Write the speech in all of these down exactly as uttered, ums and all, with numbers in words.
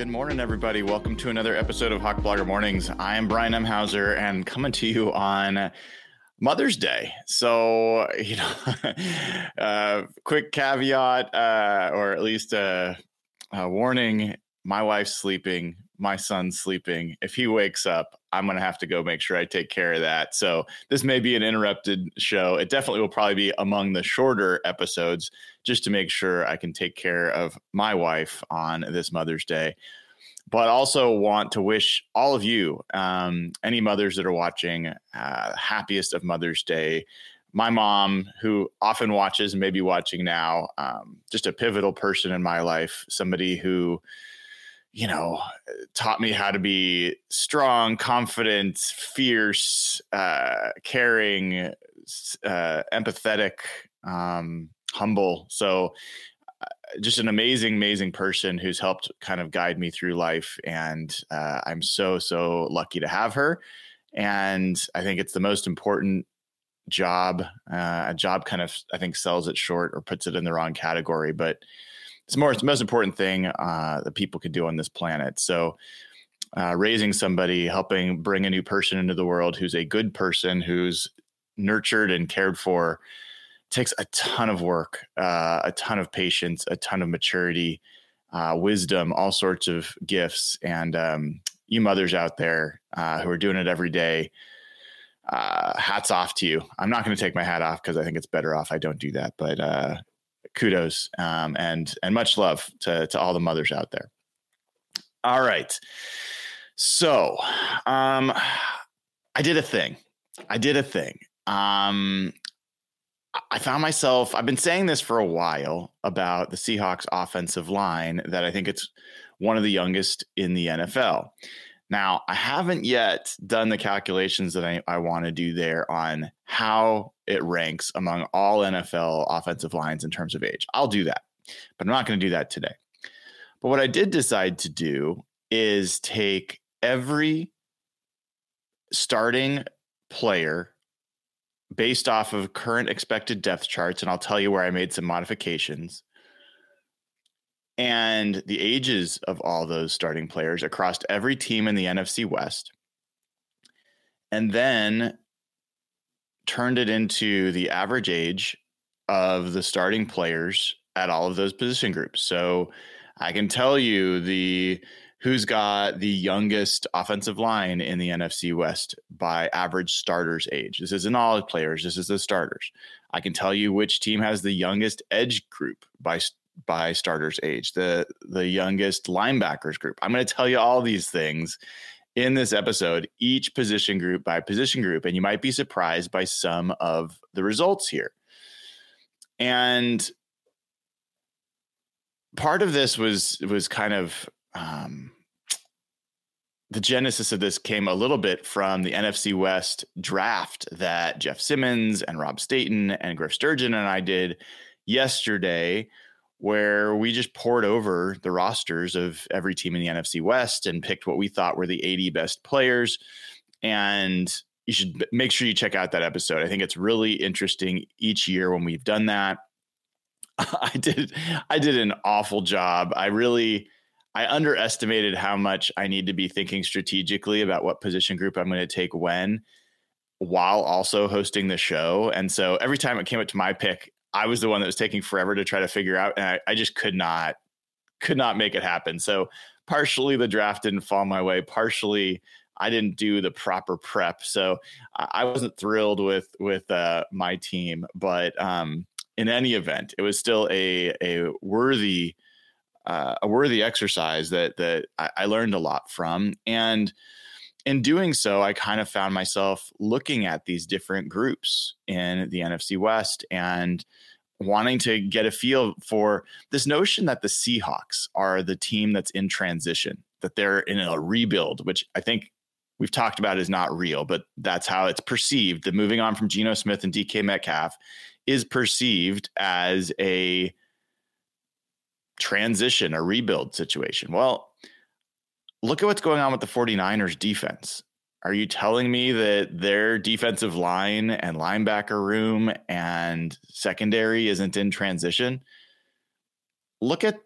Good morning, everybody. Welcome to another episode of Hawk Blogger Mornings. I am Brian M. Hauser and coming to you on Mother's Day. So, you know, uh, quick caveat, uh, or at least a, a warning. My wife's sleeping. My son's sleeping. If he wakes up, I'm going to have to go make sure I take care of that. So this may be an interrupted show. It definitely will probably be among the shorter episodes just to make sure I can take care of my wife on this Mother's Day. But also want to wish all of you, um, any mothers that are watching, uh, happiest of Mother's Day. My mom, who often watches and may be watching now, um, just a pivotal person in my life, somebody who, you know, taught me how to be strong, confident, fierce, uh, caring, uh, empathetic, um, humble. So uh, just an amazing, amazing person who's helped kind of guide me through life. And uh, I'm so, so lucky to have her. And I think it's the most important job. Uh, a job kind of, I think, sells it short or puts it in the wrong category, but it's more, it's the most important thing uh, that people could do on this planet. So uh, raising somebody, helping bring a new person into the world who's a good person, who's nurtured and cared for, takes a ton of work, uh, a ton of patience, a ton of maturity, uh, wisdom, all sorts of gifts. And um, you mothers out there uh, who are doing it every day, uh, hats off to you. I'm not going to take my hat off because I think it's better off I don't do that. But uh, kudos um, and and much love to, to all the mothers out there. All right. So um, I did a thing. I did a thing. Um, I found myself, I've been saying this for a while about the Seahawks offensive line, that I think it's one of the youngest in the N F L. Now, I haven't yet done the calculations that I, I want to do there on how it ranks among all N F L offensive lines in terms of age. I'll do that, but I'm not going to do that today. But what I did decide to do is take every starting player based off of current expected depth charts, and I'll tell you where I made some modifications, and the ages of all those starting players across every team in the N F C West, and then turned it into the average age of the starting players at all of those position groups. So I can tell you the who's got the youngest offensive line in the N F C West by average starters age. This isn't all players. This is the starters. I can tell you which team has the youngest edge group by by starters age, the the youngest linebackers group. I'm going to tell you all these things in this episode, each position group by position group, and you might be surprised by some of the results here. And part of this was was kind of um, the genesis of this came a little bit from the N F C West draft that Jeff Simmons and Rob Staten and Griff Sturgeon and I did yesterday, where we just poured over the rosters of every team in the N F C West and picked what we thought were the eighty best players. And you should make sure you check out that episode. I think it's really interesting each year when we've done that. I did, I did an awful job. I really, I underestimated how much I need to be thinking strategically about what position group I'm going to take when, while also hosting the show. And so every time it came up to my pick, I was the one that was taking forever to try to figure out. And I, I just could not, could not make it happen. So partially the draft didn't fall my way. Partially I didn't do the proper prep. So I, I wasn't thrilled with, with uh, my team, but um, in any event, it was still a, a worthy, uh, a worthy exercise that, that I, I learned a lot from. And in doing so, I kind of found myself looking at these different groups in the N F C West and wanting to get a feel for this notion that the Seahawks are the team that's in transition, that they're in a rebuild, which I think we've talked about is not real, but that's how it's perceived. The moving on from Geno Smith and D K Metcalf is perceived as a transition, a rebuild situation. Well, look at what's going on with the 49ers defense. Are you telling me that their defensive line and linebacker room and secondary isn't in transition? Look at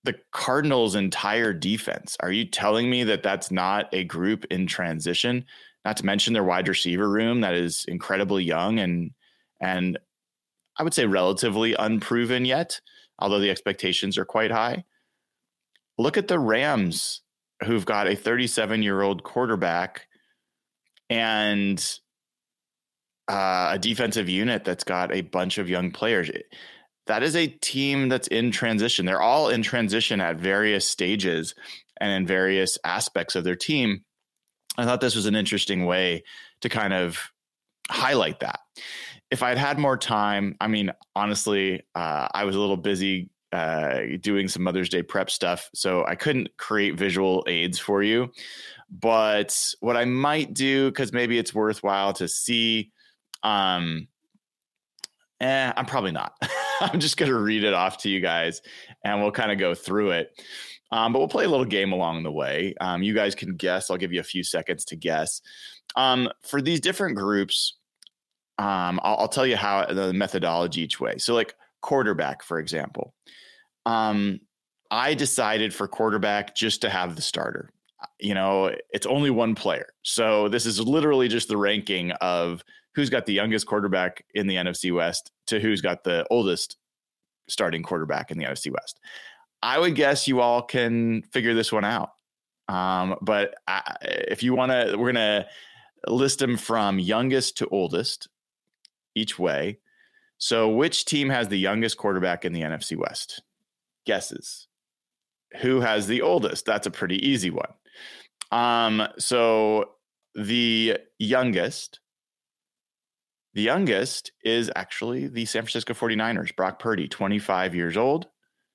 the Cardinals' entire defense. Are you telling me that that's not a group in transition? Not to mention their wide receiver room that is incredibly young and and I would say relatively unproven yet, although the expectations are quite high. Look at the Rams, who've got a thirty-seven-year-old quarterback and uh, a defensive unit that's got a bunch of young players. That is a team that's in transition. They're all in transition at various stages and in various aspects of their team. I thought this was an interesting way to kind of highlight that. If I'd had more time, I mean, honestly, uh, I was a little busy uh, doing some Mother's Day prep stuff, so I couldn't create visual aids for you. But what I might do, because maybe it's worthwhile to see, um, eh, I'm probably not. I'm just going to read it off to you guys and we'll kind of go through it. Um, but we'll play a little game along the way. Um, you guys can guess. I'll give you a few seconds to guess. Um, for these different groups, um, I'll, I'll tell you how the methodology each way. So like quarterback, for example, um, I decided for quarterback just to have the starter. You know, it's only one player. So this is literally just the ranking of who's got the youngest quarterback in the N F C West to who's got the oldest starting quarterback in the N F C West. I would guess you all can figure this one out. Um, but I, if you want to, we're going to list them from youngest to oldest each way. So which team has the youngest quarterback in the N F C West? Guesses. Who has the oldest? That's a pretty easy one. Um, so the youngest, the youngest is actually the San Francisco forty-niners, Brock Purdy, twenty-five years old.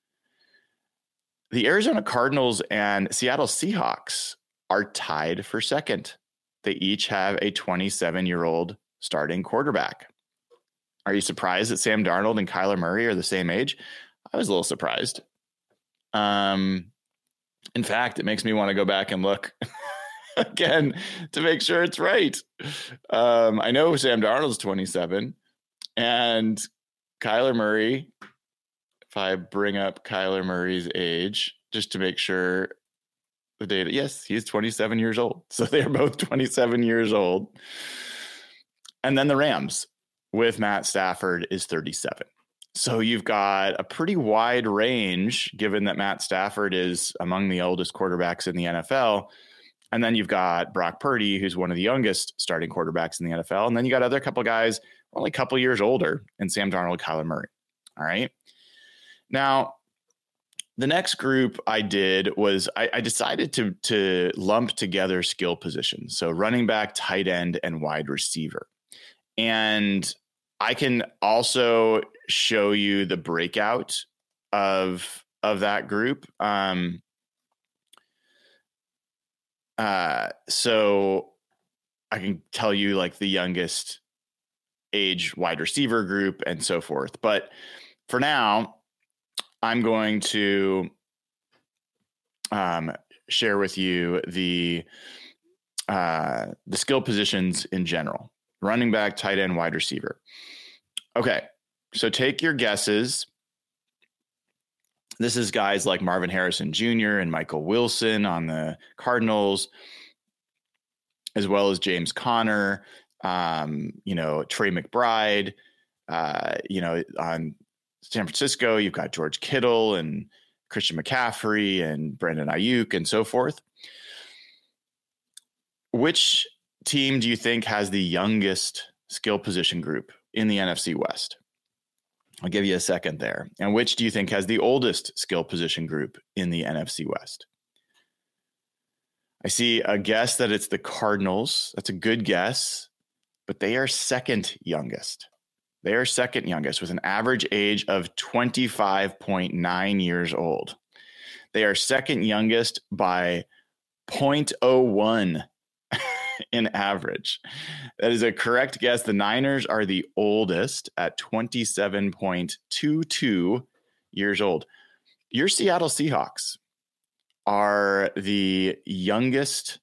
The Arizona Cardinals and Seattle Seahawks are tied for second. They each have a twenty-seven-year-old starting quarterback. Are you surprised that Sam Darnold and Kyler Murray are the same age? I was a little surprised. Um, in fact, it makes me want to go back and look again to make sure it's right. Um, I know Sam Darnold's twenty-seven and Kyler Murray, if I bring up Kyler Murray's age, just to make sure the data, yes, he's twenty-seven years old. So they're both twenty-seven years old. And then the Rams with Matt Stafford is thirty-seven. So you've got a pretty wide range, given that Matt Stafford is among the oldest quarterbacks in the N F L. And then you've got Brock Purdy, who's one of the youngest starting quarterbacks in the N F L. And then you got other couple guys only a couple years older, and Sam Darnold, Kyler Murray. All right. Now, the next group I did was I, I decided to, to lump together skill positions. So running back, tight end, and wide receiver. And I can also show you the breakout of, of that group. Um, uh, so I can tell you like the youngest age wide receiver group and so forth. But for now, I'm going to um, share with you the uh, the skill positions in general. Running back, tight end, wide receiver. Okay, so take your guesses. This is guys like Marvin Harrison Junior and Michael Wilson on the Cardinals, as well as James Conner, um, you know, Trey McBride, uh, you know, on San Francisco, you've got George Kittle and Christian McCaffrey and Brandon Ayuk and so forth. Which team do you think has the youngest skill position group in the N F C West? I'll give you a second there. And which do you think has the oldest skill position group in the N F C West? I see a guess that it's the Cardinals. That's a good guess, but they are second youngest. They are second youngest with an average age of twenty-five point nine years old. They are second youngest by zero point zero one in average. That is a correct guess. The Niners are the oldest at twenty-seven point two two years old. Your Seattle Seahawks are the youngest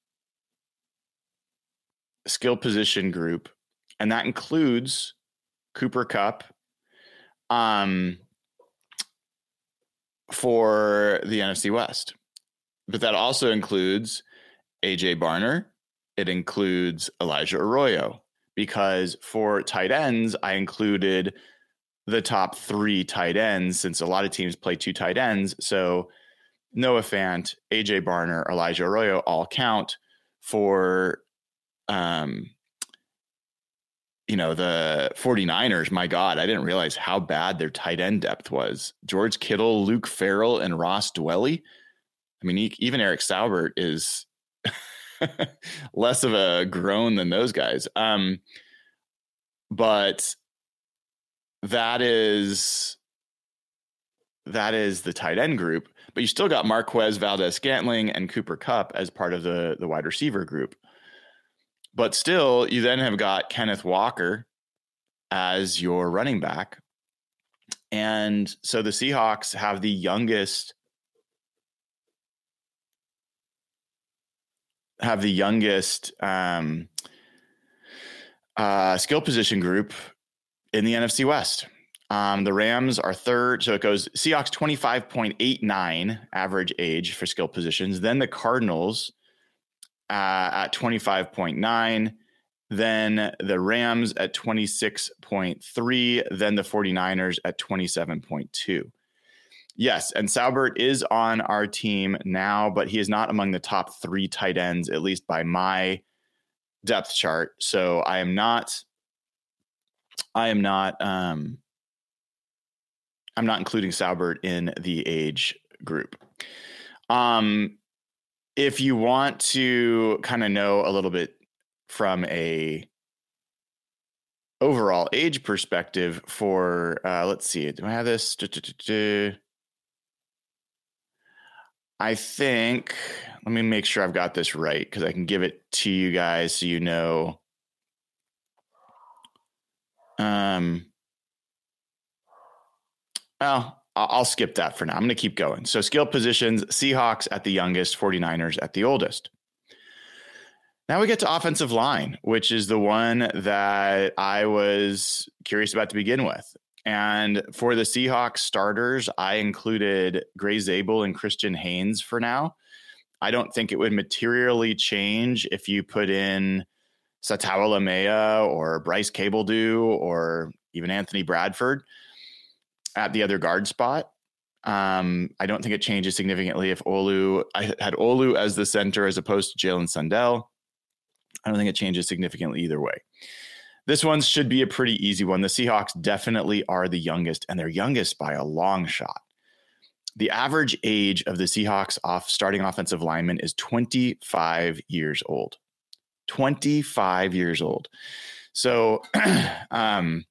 skill position group, and that includes Cooper Kupp, um, for the N F C West. But that also includes A J Barner. It includes Elijah Arroyo, because for tight ends, I included the top three tight ends, since a lot of teams play two tight ends. So Noah Fant, A J Barner, Elijah Arroyo all count for, um, you know, the 49ers. My God, I didn't realize how bad their tight end depth was. George Kittle, Luke Farrell, and Ross Dwelley. I mean, even Eric Saubert is less of a groan than those guys. Um, but that is that is the tight end group. But you still got Marquez Valdez-Scantling and Cooper Kupp as part of the, the wide receiver group. But still, you then have got Kenneth Walker as your running back. And so the Seahawks have the youngest have the youngest um, uh, skill position group in the N F C West. Um, the Rams are third. So it goes Seahawks twenty-five point eight nine average age for skill positions. Then the Cardinals uh, at twenty-five point nine. Then the Rams at twenty-six point three. Then the 49ers at twenty-seven point two. Yes, and Saubert is on our team now, but he is not among the top three tight ends, at least by my depth chart. So I am not, I am not, um, I'm not including Saubert in the age group. Um, if you want to kind of know a little bit from a overall age perspective for, uh, let's see, do I have this? I think, let me make sure I've got this right, because I can give it to you guys so you know. Um, well, I'll skip that for now. I'm going to keep going. So skill positions, Seahawks at the youngest, 49ers at the oldest. Now we get to offensive line, which is the one that I was curious about to begin with. And for the Seahawks starters, I included Gray Zabel and Christian Haynes for now. I don't think it would materially change if you put in Satawa Lamea or Bryce Cabledew or even Anthony Bradford at the other guard spot. Um, I don't think it changes significantly if Olu, I had Olu as the center as opposed to Jalen Sundell. I don't think it changes significantly either way. This one should be a pretty easy one. The Seahawks definitely are the youngest, and they're youngest by a long shot. The average age of the Seahawks off starting offensive lineman is twenty-five years old. twenty-five years old. So um,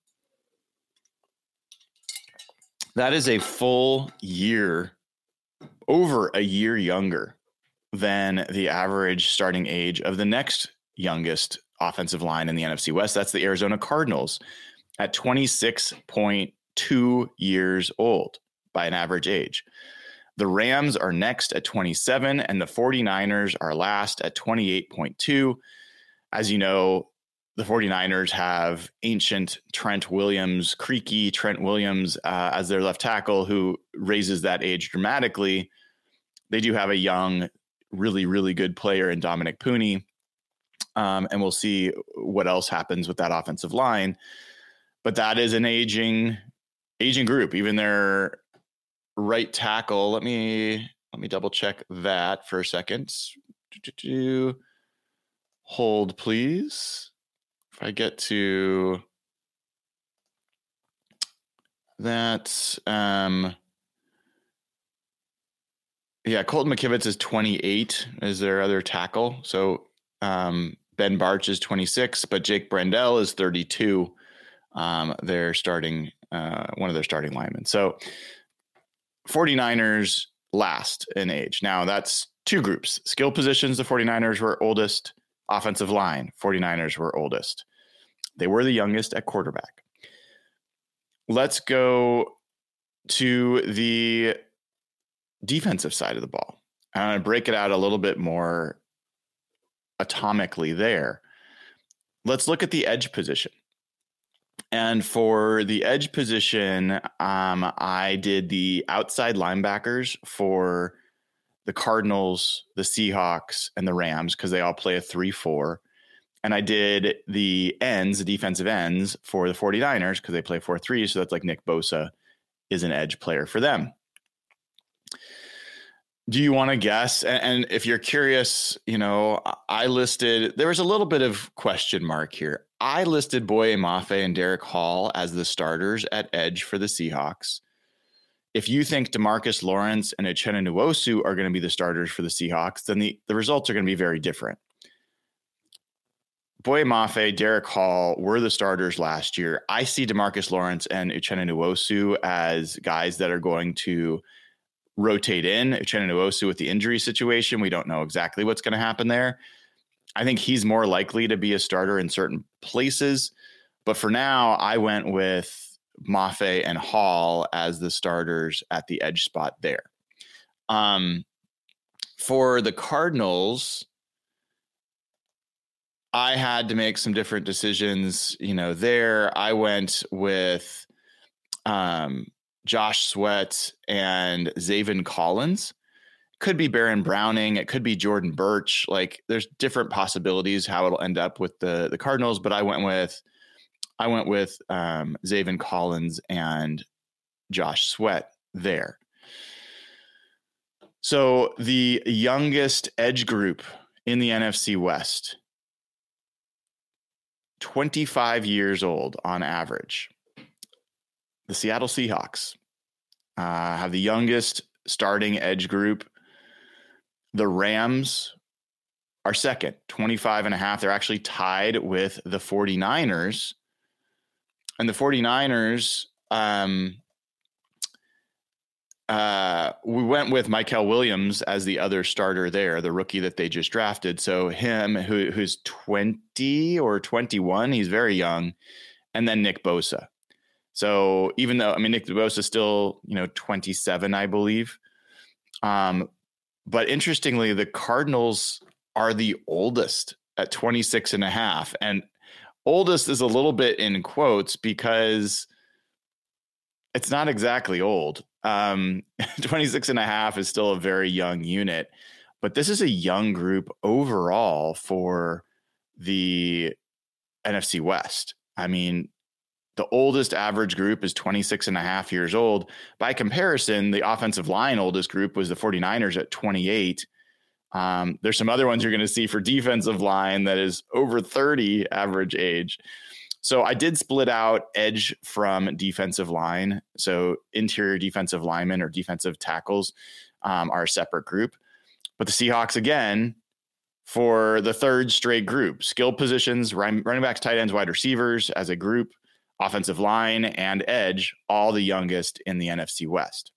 that is a full year, over a year younger than the average starting age of the next youngest offensive line in the N F C West. That's the Arizona Cardinals at twenty-six point two years old by an average age. The Rams are next at twenty-seven, and the 49ers are last at twenty-eight point two. As you know, the 49ers have ancient Trent Williams, creaky Trent Williams uh, as their left tackle, who raises that age dramatically. They do have a young, really, really good player in Dominic Pooney. Um, and we'll see what else happens with that offensive line. But that is an aging, aging group. Even their right tackle. Let me let me double check that for a second. Hold, please. If I get to that, um, yeah, Colton McKivitz is twenty-eight. Is their other tackle? So. Um, Ben Barch is twenty-six, but Jake Brendel is thirty-two. Um, they're starting, uh, one of their starting linemen. So 49ers last in age. Now that's two groups. Skill positions, the 49ers were oldest. Offensive line, 49ers were oldest. They were the youngest at quarterback. Let's go to the defensive side of the ball. I'm going to break it out a little bit more atomically there. Let's look at the edge position. And for the edge position, um, I did the outside linebackers for the Cardinals, the Seahawks, and the Rams because they all play a three four. And I did the ends, the defensive ends for the 49ers because they play four three. So that's like Nick Bosa is an edge player for them. Do you want to guess? And if you're curious, you know, I listed, there was a little bit of question mark here. I listed Boye Mafe and Derek Hall as the starters at edge for the Seahawks. If you think DeMarcus Lawrence and Uchenna Nwosu are going to be the starters for the Seahawks, then the, the results are going to be very different. Boye Mafe, Derek Hall were the starters last year. I see DeMarcus Lawrence and Uchenna Nwosu as guys that are going to rotate in. Uchenna Nwosu with the injury situation, we don't know exactly what's going to happen there. I think he's more likely to be a starter in certain places. But for now, I went with Mafe and Hall as the starters at the edge spot there. Um, for the Cardinals, I had to make some different decisions. You know, there I went with um, Josh Sweat and Zaven Collins. Could be Baron Browning. It could be Jordan Birch. Like there's different possibilities how it'll end up with the, the Cardinals, but I went with, I went with um, Zaven Collins and Josh Sweat there. So the youngest edge group in the N F C West, twenty-five years old on average. The Seattle Seahawks uh, have the youngest starting edge group. The Rams are second, twenty-five and a half. They're actually tied with the 49ers. And the 49ers, um, uh, we went with Michael Williams as the other starter there, the rookie that they just drafted. So him, who, who's twenty or twenty-one, he's very young. And then Nick Bosa. So even though, I mean, Nick Bosa is still, you know, twenty-seven, I believe. Um, but interestingly, the Cardinals are the oldest at twenty-six and a half. And oldest is a little bit in quotes because it's not exactly old. Um, twenty-six and a half is still a very young unit, but this is a young group overall for the N F C West. I mean, the oldest average group is twenty-six and a half years old. By comparison, the offensive line oldest group was the 49ers at twenty-eight. Um, there's some other ones you're going to see for defensive line that is over thirty average age. So I did split out edge from defensive line. So interior defensive linemen or defensive tackles um, are a separate group. But the Seahawks, again, for the third straight group, skill positions, running backs, tight ends, wide receivers as a group, offensive line and edge, all the youngest in the N F C West.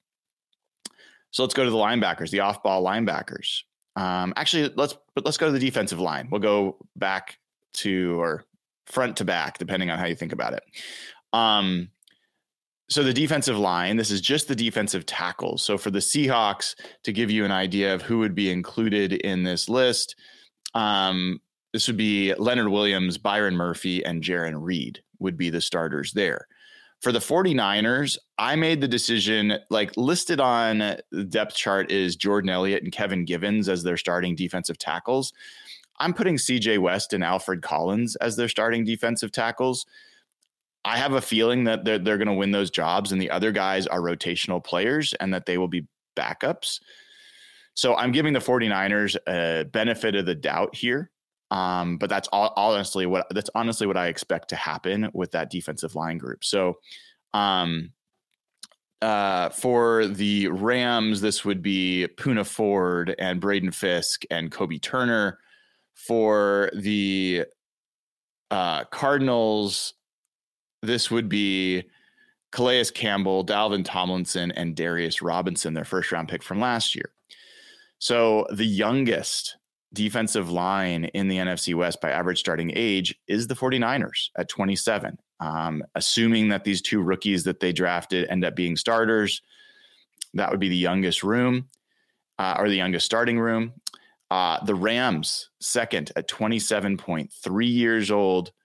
So let's go to the linebackers, the off-ball linebackers. Um, actually, let's but let's go to the defensive line. We'll go back to or front to back, depending on how you think about it. Um, so the defensive line, this is just the defensive tackles. So for the Seahawks, to give you an idea of who would be included in this list, um, this would be Leonard Williams, Byron Murphy, and Jarran Reed would be the starters there. For the 49ers, I made the decision, like listed on the depth chart is Jordan Elliott and Kevin Givens as their starting defensive tackles. I'm putting C J West and Alfred Collins as their starting defensive tackles. I have a feeling that they're, they're going to win those jobs and the other guys are rotational players and that they will be backups. So I'm giving the 49ers a benefit of the doubt here. Um, but that's all, honestly what that's honestly what I expect to happen with that defensive line group. So um, uh, for the Rams, this would be Poona Ford and Braden Fisk and Kobe Turner. For the uh, Cardinals, this would be Calais Campbell, Dalvin Tomlinson, and Darius Robinson, their first round pick from last year. So the youngest defensive line in the N F C West by average starting age is the 49ers at twenty-seven. Um, assuming that these two rookies that they drafted end up being starters, that would be the youngest room uh, or the youngest starting room. Uh, the Rams second at twenty-seven point three years old.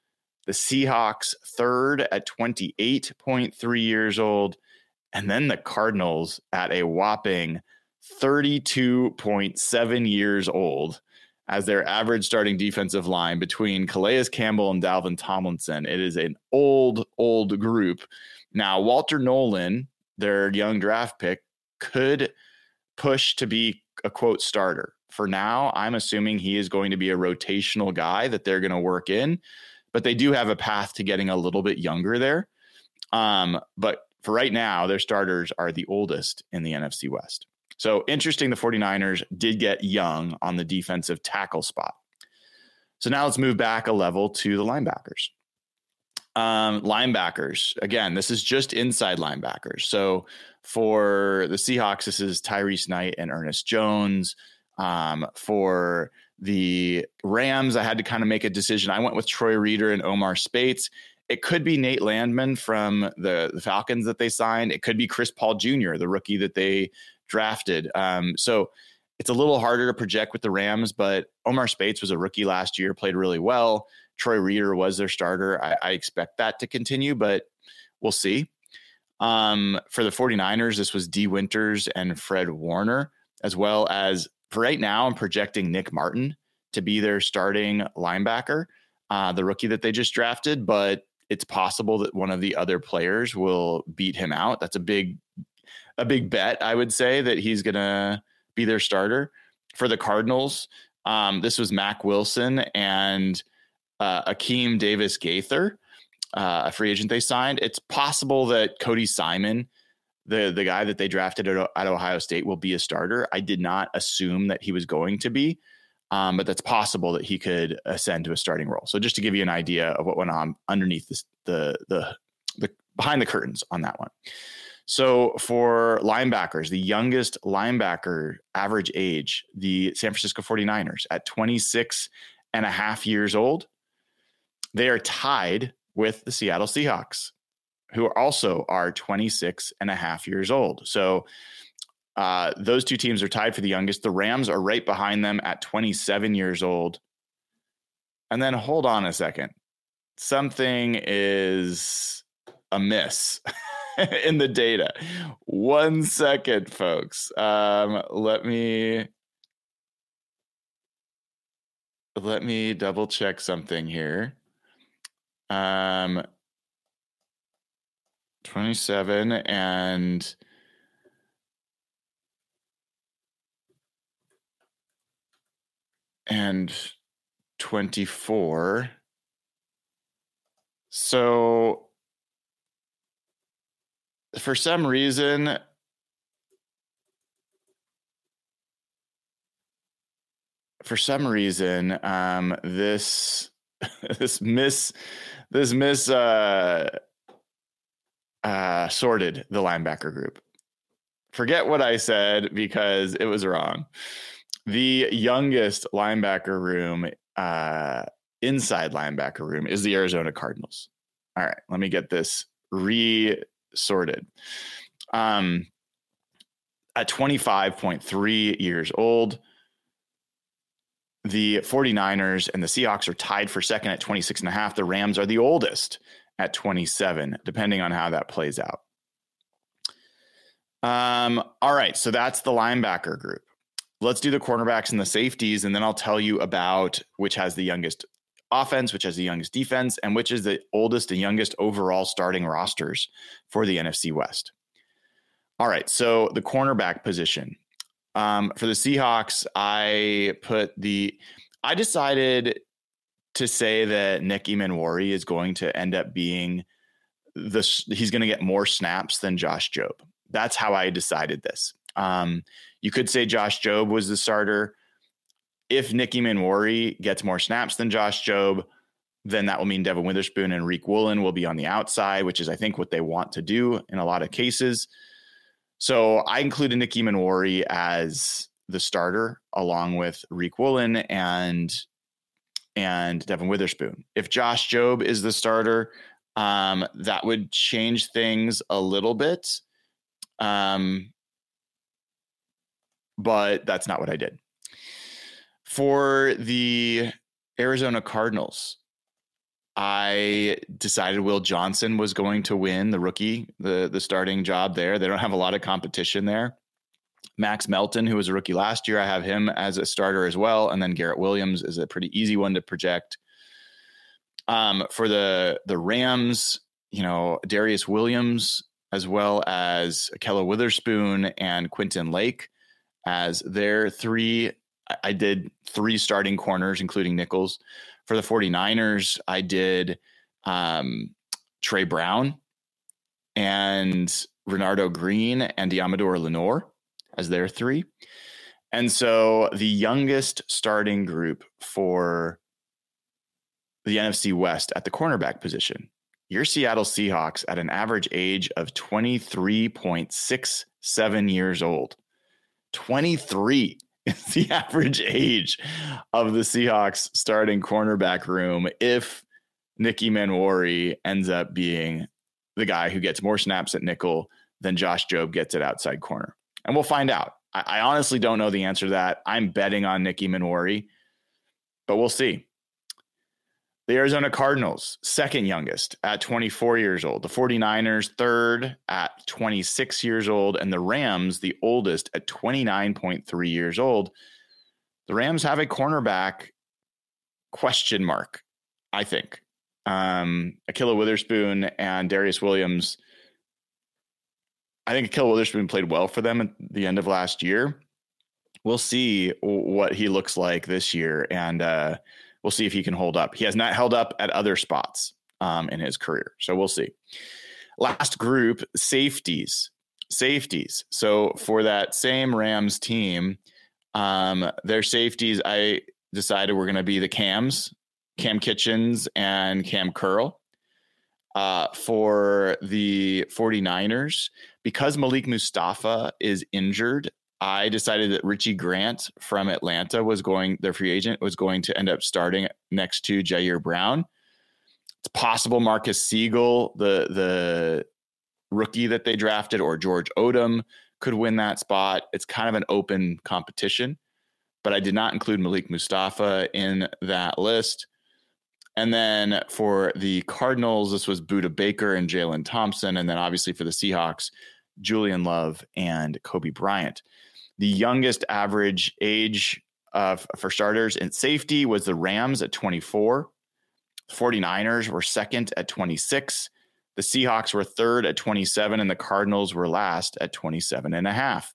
The Seahawks third at twenty-eight point three years old. And then the Cardinals at a whopping thirty-two point seven years old as their average starting defensive line between Calais Campbell and Dalvin Tomlinson. It is an old, old group. Now, Walter Nolan, their young draft pick, could push to be a quote starter. For now, I'm assuming he is going to be a rotational guy that they're going to work in, but they do have a path to getting a little bit younger there. Um, but for right now, their starters are the oldest in the N F C West. So interesting, the 49ers did get young on the defensive tackle spot. So now let's move back a level to the linebackers. Um, linebackers, again, this is just inside linebackers. So for the Seahawks, this is Tyrese Knight and Ernest Jones. Um, for the Rams, I had to kind of make a decision. I went with Troy Reeder and Omar Speights. It could be Nate Landman from the, the Falcons that they signed. It could be Chris Paul Junior, the rookie that they drafted. Um, so it's a little harder to project with the Rams, but Omar Speights was a rookie last year, played really well. Troy Reeder was their starter. I, I expect that to continue, but we'll see. Um, for the 49ers, this was D Winters and Fred Warner, as well as for right now, I'm projecting Nick Martin to be their starting linebacker, uh, the rookie that they just drafted, but it's possible that one of the other players will beat him out. That's a big, a big bet, I would say, that he's going to be their starter. For the Cardinals, um, this was Mac Wilson and uh, Akeem Davis Gaither, uh, a free agent they signed. It's possible that Cody Simon, the, the guy that they drafted at, at Ohio State, will be a starter. I did not assume that he was going to be, um, but that's possible that he could ascend to a starting role. So just to give you an idea of what went on underneath this, the, the, the behind the curtains on that one. So for linebackers, the youngest linebacker average age, the San Francisco 49ers at twenty-six and a half years old. They are tied with the Seattle Seahawks, who also are twenty-six and a half years old. So uh, those two teams are tied for the youngest. The Rams are right behind them at twenty-seven years old. And then hold on a second. Something is amiss in the data. One second, folks. Um, let me let me double check something here. Um, twenty-seven and and twenty-four. So for some reason, for some reason, um, this this miss this miss uh, uh, sorted the linebacker group. Forget what I said because it was wrong. The youngest linebacker room, uh, inside linebacker room, is the Arizona Cardinals. All right, let me get this re. sorted. Um, at twenty-five point three years old, the 49ers and the Seahawks are tied for second at twenty-six and a half. The Rams are the oldest at twenty-seven, depending on how that plays out. Um, all right, so that's the linebacker group. Let's do the cornerbacks and the safeties, and then I'll tell you about which has the youngest offense, which has the youngest defense, and which is the oldest and youngest overall starting rosters for the N F C West. All right, so the cornerback position. Um, for the Seahawks, I put the, I decided to say that Nick Emmanwori is going to end up being the, he's going to get more snaps than Josh Jobe. That's how I decided this. Um, you could say Josh Jobe was the starter. If Nick Emmanwori gets more snaps than Josh Jobe, then that will mean Devin Witherspoon and Reek Woolen will be on the outside, which is, I think, what they want to do in a lot of cases. So I included Nick Emmanwori as the starter along with Reek Woolen and, and Devin Witherspoon. If Josh Jobe is the starter, um, that would change things a little bit. Um, but that's not what I did. For the Arizona Cardinals, I decided Will Johnson was going to win the rookie, the, the starting job there. They don't have a lot of competition there. Max Melton, who was a rookie last year, I have him as a starter as well. And then Garrett Williams is a pretty easy one to project. Um, for the the Rams, you know, Darius Williams, as well as Ahkello Witherspoon and Quentin Lake as their three. I did three starting corners, including nickels. For the 49ers, I did um, Trey Brown and Renardo Green and Diamador Lenore as their three. And so the youngest starting group for the N F C West at the cornerback position, your Seattle Seahawks at an average age of twenty-three point six seven years old. twenty-three is the average age of the Seahawks starting cornerback room if Nicky Manwari ends up being the guy who gets more snaps at nickel than Josh Jobe gets at outside corner. And we'll find out. I, I honestly don't know the answer to that. I'm betting on Nicky Manwari, but we'll see. The Arizona Cardinals, second youngest at twenty-four years old. The 49ers, third at twenty-six years old. And the Rams, the oldest at twenty-nine point three years old. The Rams have a cornerback question mark, I think. Um, Ahkello Witherspoon and Darius Williams. I think Ahkello Witherspoon played well for them at the end of last year. We'll see what he looks like this year. And, uh, we'll see if he can hold up. He has not held up at other spots um, in his career. So we'll see. Last group, safeties. Safeties. So for that same Rams team, um, their safeties, I decided were going to be the Cams, Cam Kitchens and Cam Curl. Uh, for the 49ers, because Malik Mustafa is injured, I decided that Richie Grant from Atlanta was going, their free agent was going to end up starting next to Jair Brown. It's possible Marcus Siegel, the, the rookie that they drafted, or George Odom could win that spot. It's kind of an open competition, but I did not include Malik Mustafa in that list. And then for the Cardinals, this was Budda Baker and Jalen Thompson. And then obviously for the Seahawks, Julian Love and Kobe Bryant. The youngest average age uh, for starters in safety was the Rams at twenty-four. The 49ers were second at twenty-six. The Seahawks were third at twenty-seven, and the Cardinals were last at twenty-seven and a half.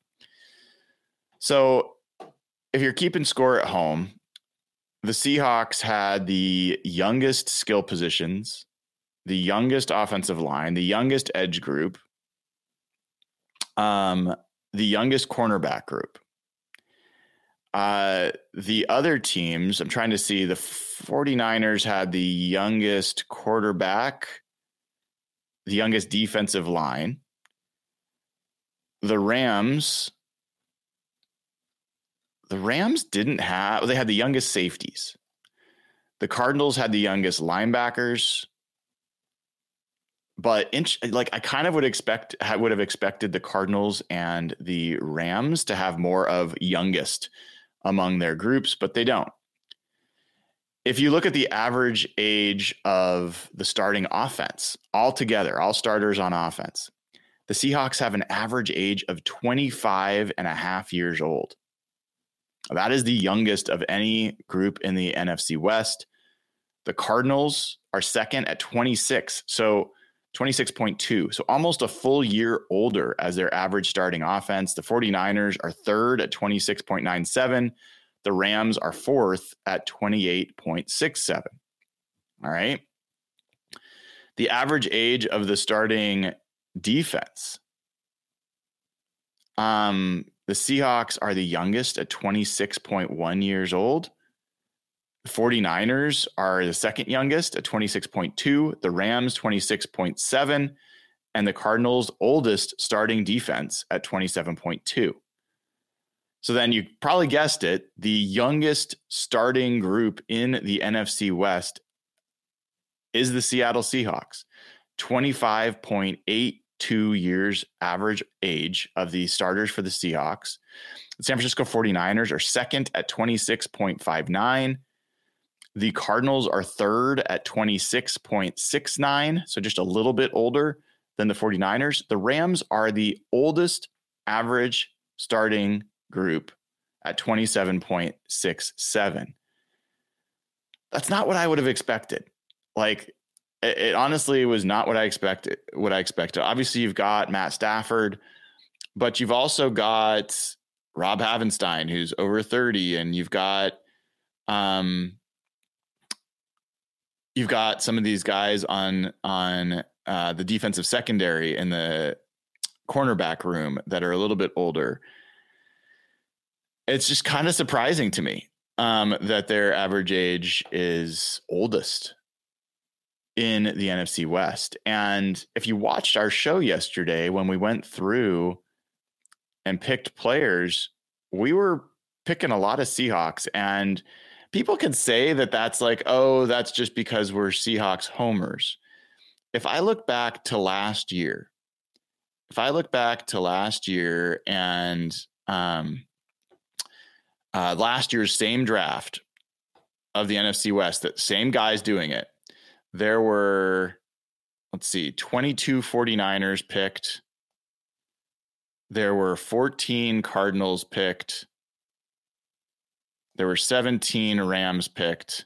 So if you're keeping score at home, the Seahawks had the youngest skill positions, the youngest offensive line, the youngest edge group, um, the youngest cornerback group. Uh, the other teams, I'm trying to see, the 49ers had the youngest quarterback, the youngest defensive line. The Rams, the Rams didn't have, they had the youngest safeties. The Cardinals had the youngest linebackers. But in, like I kind of would expect, would have expected the Cardinals and the Rams to have more of youngest among their groups, but they don't. If you look at the average age of the starting offense altogether, all starters on offense, the Seahawks have an average age of twenty-five and a half years old. That is the youngest of any group in the N F C West. The Cardinals are second at twenty-six. So twenty-six point two. So almost a full year older as their average starting offense. The 49ers are third at twenty-six point nine seven. The Rams are fourth at twenty-eight point six seven. All right. The average age of the starting defense. Um, the Seahawks are the youngest at twenty-six point one years old. The 49ers are the second youngest at twenty-six point two, the Rams twenty-six point seven, and the Cardinals' oldest starting defense at twenty-seven point two. So then you probably guessed it, the youngest starting group in the N F C West is the Seattle Seahawks. twenty-five point eight two years average age of the starters for the Seahawks. The San Francisco 49ers are second at twenty-six point five nine. The Cardinals are third at twenty-six point six nine, so just a little bit older than the 49ers. The Rams are the oldest average starting group at twenty-seven point six seven. That's not what I would have expected. Like, it, it honestly was not what I expected. What I expected. Obviously, you've got Matt Stafford, but you've also got Rob Havenstein, who's over thirty, and you've got um, you've got some of these guys on on uh, the defensive secondary in the cornerback room that are a little bit older. It's just kind of surprising to me um, that their average age is oldest in the N F C West. And if you watched our show yesterday, when we went through and picked players, we were picking a lot of Seahawks, and people can say that that's like, oh, that's just because we're Seahawks homers. If I look back to last year, if I look back to last year and um, uh, last year's same draft of the N F C West, that same guys doing it, there were, let's see, twenty-two 49ers picked. There were fourteen Cardinals picked. There were seventeen Rams picked.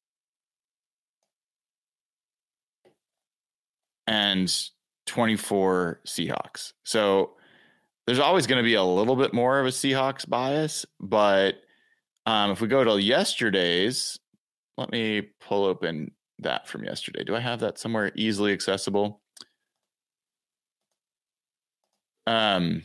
And twenty-four Seahawks. So there's always going to be a little bit more of a Seahawks bias. But um, if we go to yesterday's, let me pull open that from yesterday. Do I have that somewhere easily accessible? Um.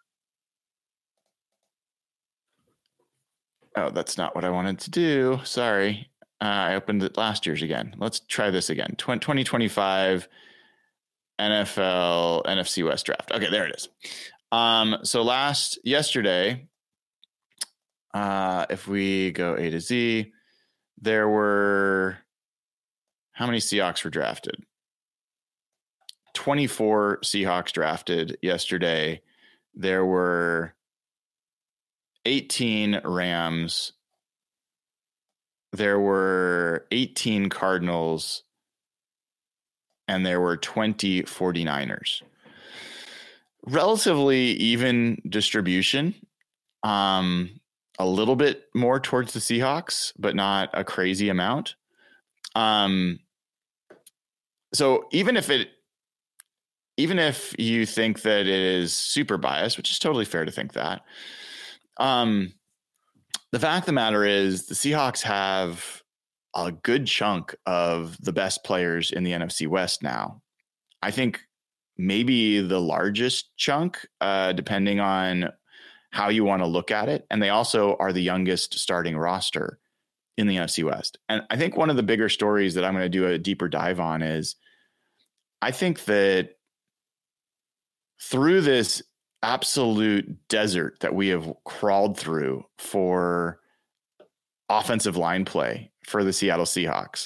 Oh, that's not what I wanted to do. Sorry. Uh, I opened it last year's again. Let's try this again. twenty twenty-five N F L N F C West draft. Okay, there it is. Um, so last yesterday, uh, if we go A to Z, there were, how many Seahawks were drafted? twenty-four Seahawks drafted yesterday. There were eighteen Rams. There were eighteen Cardinals. And there were twenty 49ers. Relatively even distribution. Um, a little bit more towards the Seahawks, but not a crazy amount. Um, so even if it, even if you think that it is super biased, which is totally fair to think that, um, the fact of the matter is the Seahawks have a good chunk of the best players in the N F C West now. I think maybe the largest chunk, uh, depending on how you want to look at it. And they also are the youngest starting roster in the N F C West. And I think one of the bigger stories that I'm going to do a deeper dive on is I think that through this absolute desert that we have crawled through for offensive line play for the Seattle Seahawks,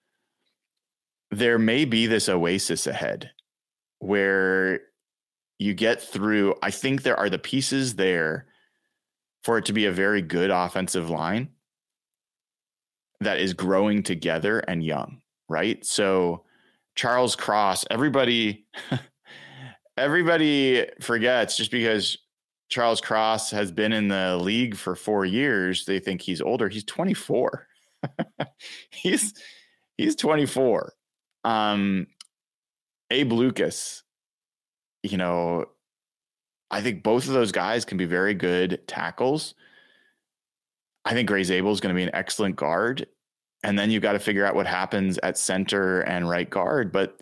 there may be this oasis ahead where you get through. I think there are the pieces there for it to be a very good offensive line that is growing together and young, right? So Charles Cross, everybody, everybody forgets just because Charles Cross has been in the league for four years, they think he's older. He's twenty-four. he's he's twenty-four. Um, Abe Lucas, you know, I think both of those guys can be very good tackles. I think Gray's Abel is going to be an excellent guard. And then you've got to figure out what happens at center and right guard. But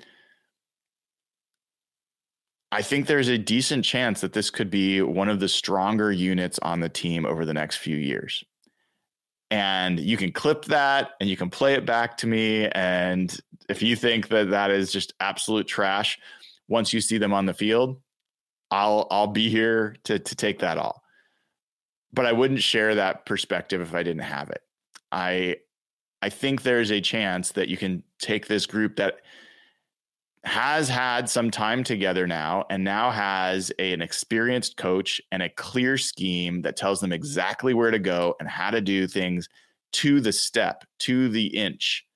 I think there's a decent chance that this could be one of the stronger units on the team over the next few years. And you can clip that and you can play it back to me. And if you think that that is just absolute trash, once you see them on the field, I'll, I'll be here to, to take that all. But I wouldn't share that perspective if I didn't have it. I, I think there's a chance that you can take this group that has had some time together now and now has a, an experienced coach and a clear scheme that tells them exactly where to go and how to do things to the step, to the inch.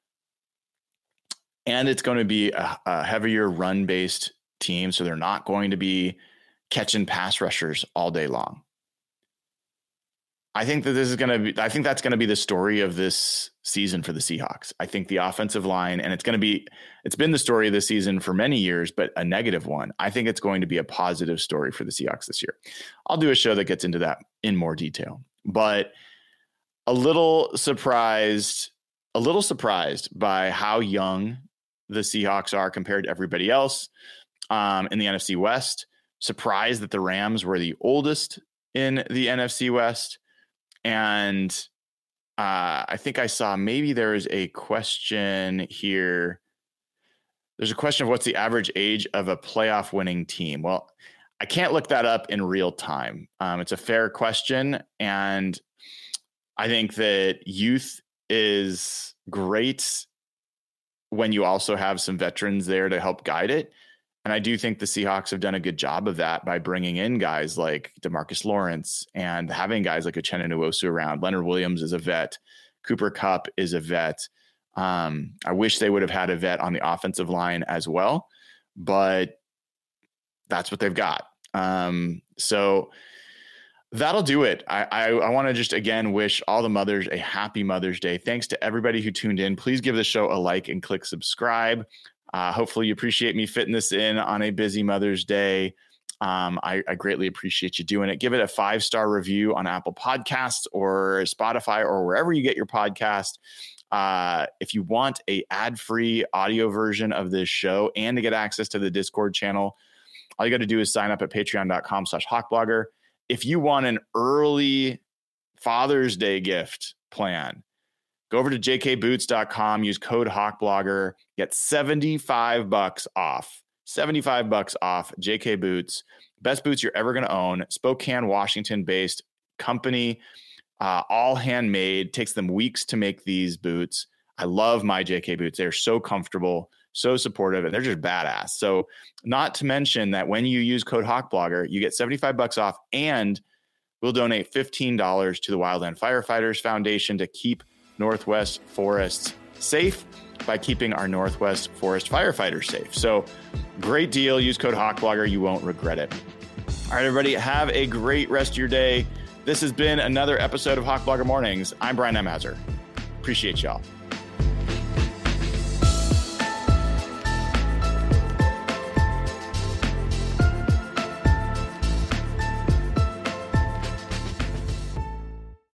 And it's going to be a, a heavier run-based team, so they're not going to be catching pass rushers all day long. I think that this is going to be, I think that's going to be the story of this season for the Seahawks. I think the offensive line, and it's going to be, it's been the story of the season for many years, but a negative one. I think it's going to be a positive story for the Seahawks this year. I'll do a show that gets into that in more detail, but a little surprised, a little surprised by how young the Seahawks are compared to everybody else um, in the N F C West. Surprised that the Rams were the oldest in the N F C West. And uh, I think I saw maybe there is a question here. There's a question of what's the average age of a playoff winning team? Well, I can't look that up in real time. Um, it's a fair question. And I think that youth is great when you also have some veterans there to help guide it. And I do think the Seahawks have done a good job of that by bringing in guys like DeMarcus Lawrence and having guys like Uchenna Nwosu around. Leonard Williams is a vet. Cooper Kupp is a vet. Um, I wish they would have had a vet on the offensive line as well, but that's what they've got. Um, so that'll do it. I, I, I want to just, again, wish all the mothers a happy Mother's Day. Thanks to everybody who tuned in. Please give the show a like and click subscribe. Uh, hopefully you appreciate me fitting this in on a busy Mother's Day. Um, I, I greatly appreciate you doing it. Give it a five-star review on Apple Podcasts or Spotify or wherever you get your podcast. Uh, if you want a ad-free audio version of this show and to get access to the Discord channel, all you got to do is sign up at patreon.com slash hawkblogger. If you want an early Father's Day gift plan, go over to j k boots dot com, use code hawkblogger, get seventy-five bucks off. seventy-five bucks off J K Boots. Best boots you're ever going to own. Spokane, Washington-based company, uh, all handmade. Takes them weeks to make these boots. I love my J K Boots. They're so comfortable, so supportive, and they're just badass. So not to mention that when you use code hawkblogger, you get seventy-five bucks off, and we'll donate fifteen dollars to the Wildland Firefighters Foundation to keep Northwest forests safe by keeping our Northwest forest firefighters safe. So great deal. Use code hawkblogger. You won't regret it. All right, everybody, have a great rest of your day. This has been another episode of Hawk Blogger Mornings. I'm Brian M. Hauser. Appreciate y'all.